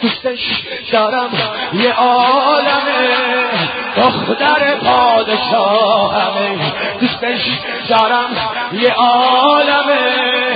دوستش دارم یه عالمه، دختر پادشاهمه. دوستش دارم یه عالمه،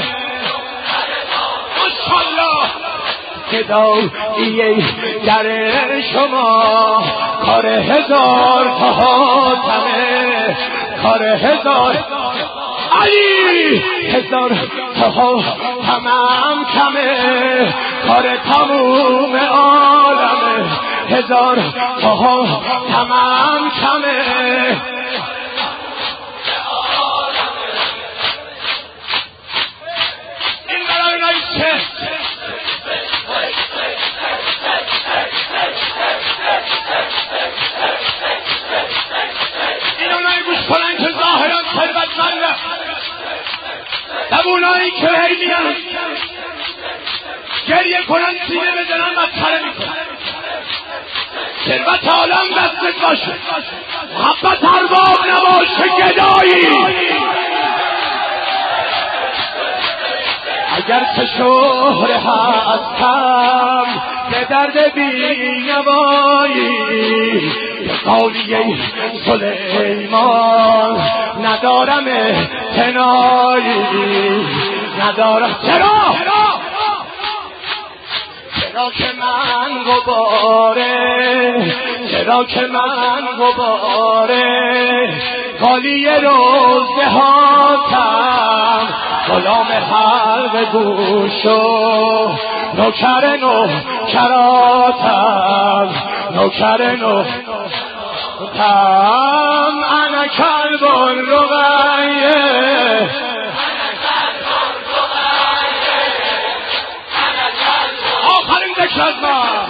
ماشاءالله. فدایی در شما، کار هزار تا حاتمه، کار هزار علی، هزار تا حاتمم کمه، کار تموم عالمه، هزار تا حاتمم کمه. این برای نایشه این اونایی گوش کنن که ظاهران ثروتمنده، اونایی که هی میگن گریه کنن سینه بزنن مسخره میکنن. ثروت عالم دستت باشه، محبت ارباب نباشه گدایی. اگر که شهره هستم به درد بینوایی، قولیه سلیمان ندارم اعتنایی، ندارم. چرا که من غباره، چرا که من غباره، قالی روزه هاتم، غلام حلق گوشو، نوکر نوکراتم، نوکر نوکراتم. انا کلب رقیه، آخرین ذکر از من.